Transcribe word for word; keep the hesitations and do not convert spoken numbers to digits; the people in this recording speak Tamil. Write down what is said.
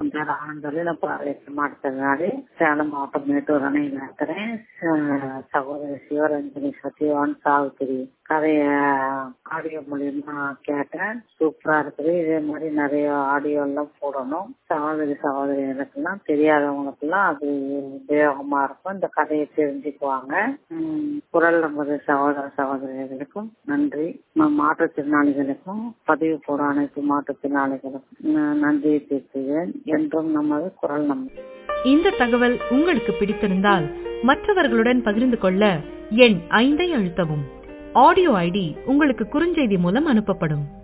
என் பேர் ஆனந்தவல்லி. நான் பார்வையற்ற மாற்றுத்திறனாளி. சேலம் மாவட்டம் மேட்டூர் அணையில் இருக்கிறேன். சகோதரி சிவரஞ்சனி சத்யவான் சாவித்திரி கதைய ஆடியோ மூலியமா கேட்டேன். சூப்பரா இருக்குது. இதே மாதிரி நிறைய ஆடியோ எல்லாம் போடணும். சகோதரி சகோதரிகளுக்கெல்லாம் தெரியாதவங்களுக்கு எல்லாம் அது உபயோகமா இருக்கும். இந்த கதையை தெரிஞ்சுக்குவாங்க. குரல் நமது சகோதர சகோதரிகளுக்கும் நன்றி. மாற்றுத்திறனாளிகளுக்கும் பதிவு போட அனைத்து மாற்றுத்திறனாளிகளுக்கும் நன்றியை தெரிவிக்கிறேன். என்றும் நமது குரல் நமது. இந்த தகவல் உங்களுக்கு பிடித்திருந்தால் மற்றவர்களுடன் பகிர்ந்து கொள்ள எண் ஐந்தை அழுத்தவும். ஆடியோ ஐடி உங்களுக்கு குறுஞ்செய்தி மூலம் அனுப்பப்படும்.